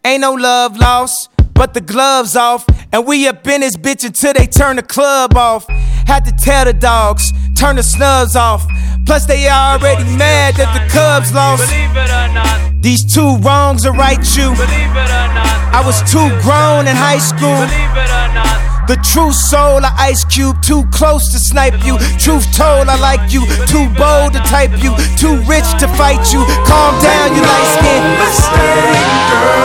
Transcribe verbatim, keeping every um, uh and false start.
Ain't no love lost, but the gloves off. And we up in this bitch until they turn the club off. Had to tell the dogs, turn the snubs off. Plus they already mad that the Cubs lost. Believe it or not, These two wrongs are right you. believe it or not, I was too grown in high school. believe it or not. The true soul of Ice Cube, too close to snipe you. Truth told, I like you. Too bold to type you. Too rich to fight you. Calm down, you light skin.